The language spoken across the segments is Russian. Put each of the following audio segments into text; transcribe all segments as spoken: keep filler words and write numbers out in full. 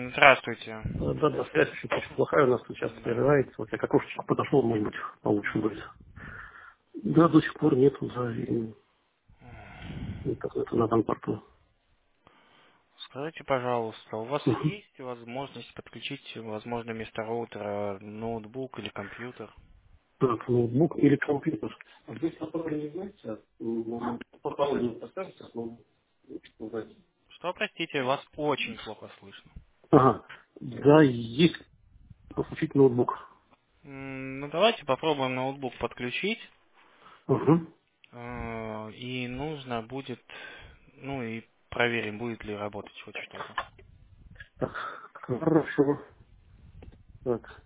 Здравствуйте. Э, Да, да, связь очень, очень плохая, у нас тут часто Да. прерывается. Вот я к окошечку подошел, может быть, получше будет. Да, до сих пор нету за и- интернета на данном порту. Скажите, пожалуйста, у вас Мгм. есть возможность подключить, возможно, вместо роутера ноутбук или компьютер? Так, ноутбук или компьютер. А здесь направление, знаете, м, по паролю не поставите, но лучше узнать. Что, простите, вас очень плохо слышно. Ага, да, есть подключить ноутбук. М, Ну, давайте попробуем ноутбук подключить. Угу. э, И нужно будет, ну и проверим, будет ли работать хоть что-то. Так, хорошо. Так,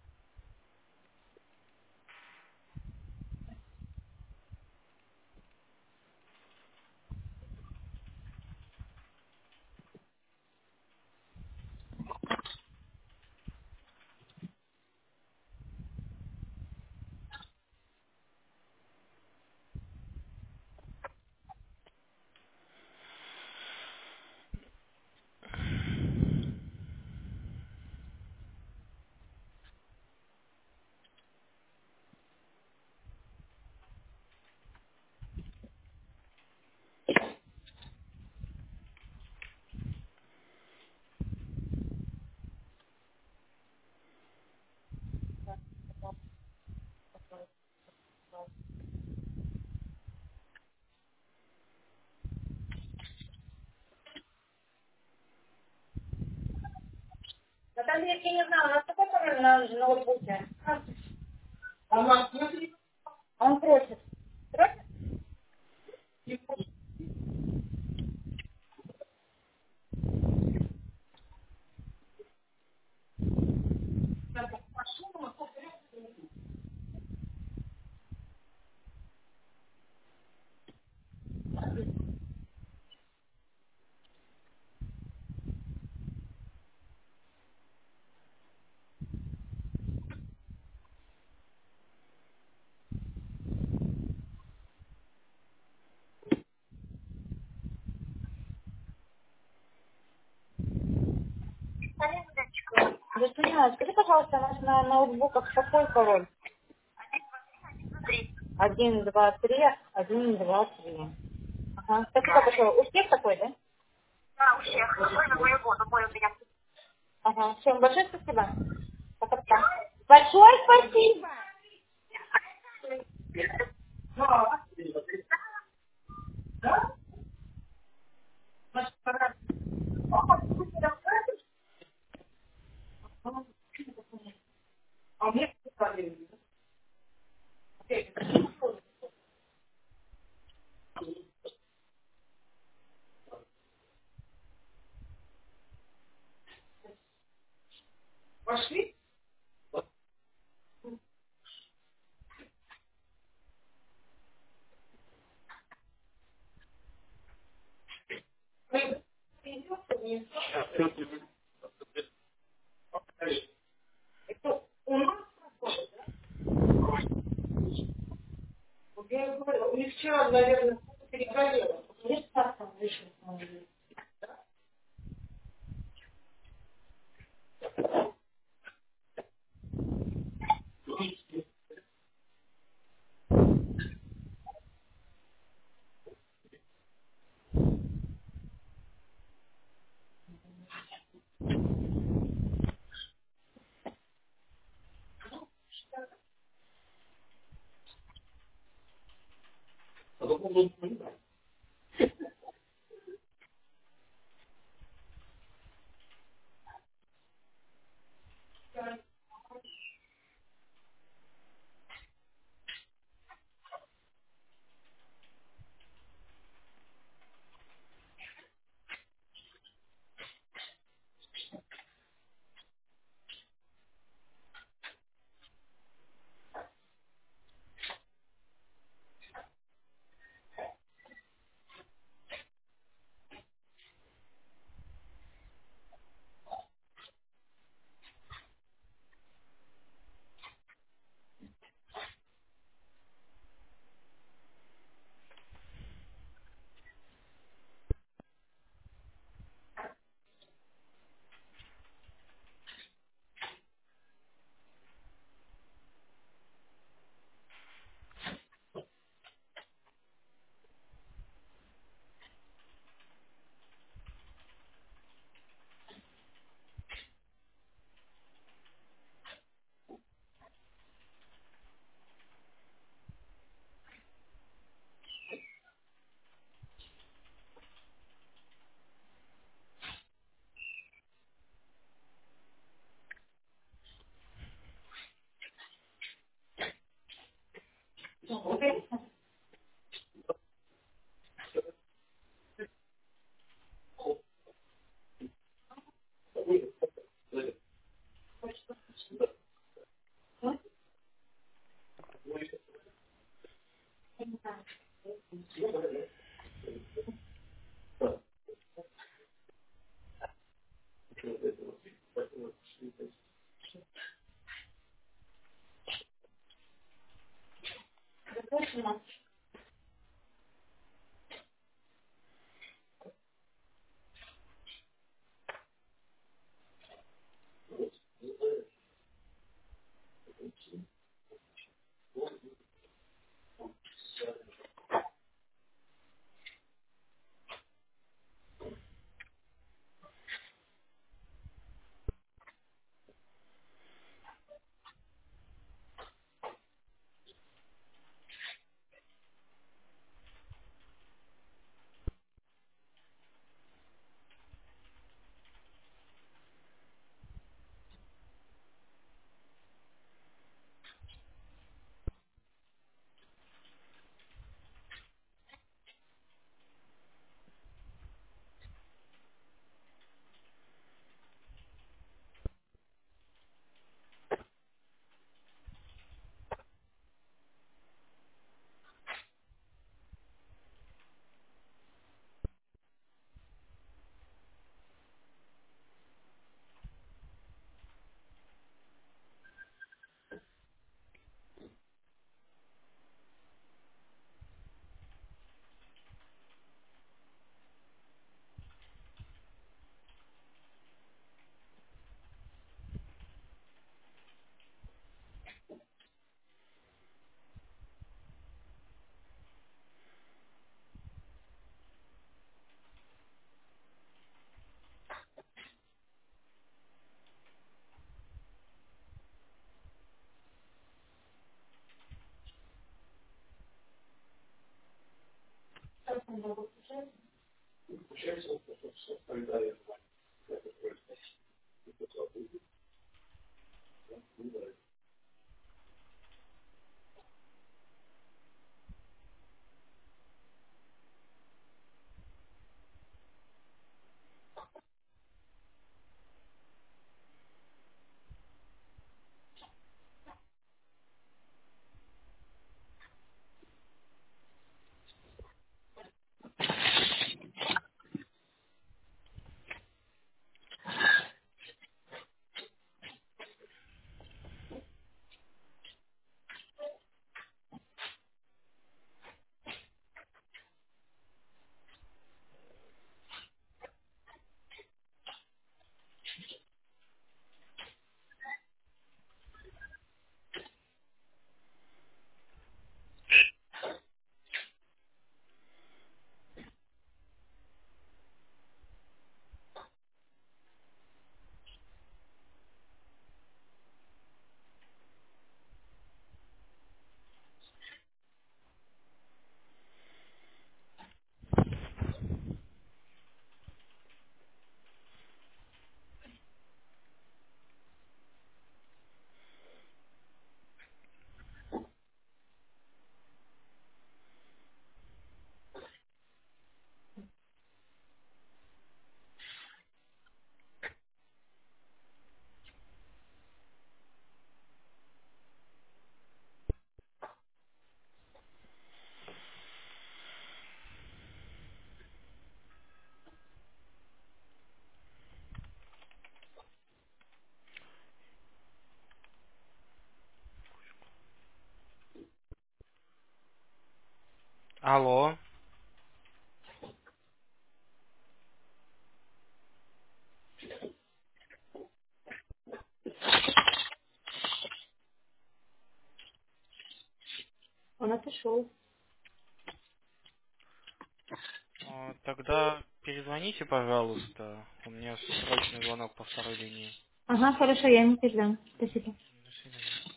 Наталья, я не знаю, у нас такой пароль на ноутбуке? Он просит. Просит? Господина, скажи, пожалуйста, у нас на ноутбуках какой пароль? Один, два, три, один, два, три. Ага. Спасибо большое. У всех такой, да? Да, у всех. Ой, на моего, на мой у меня. Ага. Всем большое спасибо. Пока-пока. Большое спасибо. Я говорю, у них вчера, наверное, перегорело. Есть так там вышел. Алло. Он отошел. А, Тогда перезвоните, пожалуйста. У меня срочный звонок по второй линии. Ага, хорошо, я ему передам. Спасибо. До свидания.